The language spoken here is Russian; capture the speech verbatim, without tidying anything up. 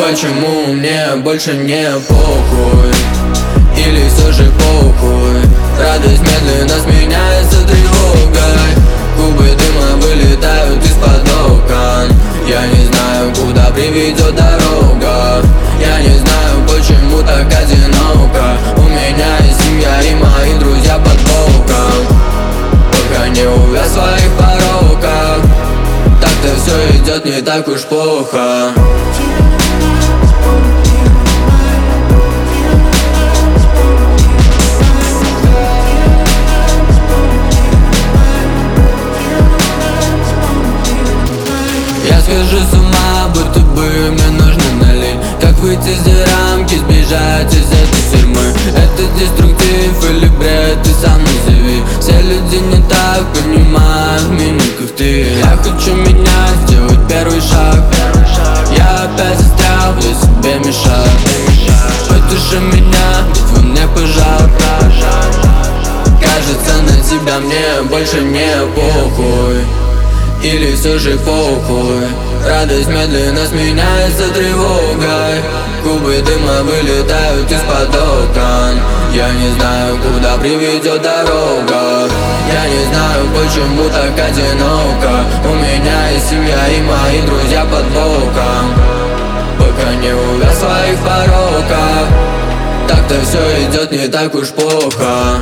почему мне больше не похуй? Или все же похуй? Радость медленно сменяется тревогой. Губы дыма вылетают из-под окон. Я не знаю, куда приведет дорога. Я не знаю, почему так одиноко. У меня есть семья и мои друзья под боком. Пока не увяз в своих пороках, так-то все идет не так уж плохо. Я схожу с ума, будто бы мне нужно налить. Как выйти за рамки, сбежать из этой тюрьмы? Это деструктив или бред, ты сам назови. Все люди не так понимают меня, как ты. Я хочу менять, сделать первый шаг. Я опять застрял, я себе мешаю. Потуши меня, ведь во мне пожар. Кажется, на тебя мне больше не похуй. Или все же похуй? Радость медленно сменяется тревогой. Губы дыма вылетают из-под окон. Я не знаю, куда приведет дорога. Я не знаю, почему так одиноко. У меня есть семья и мои друзья под боком. Пока не увяз в своих пороках, так-то все идет не так уж плохо.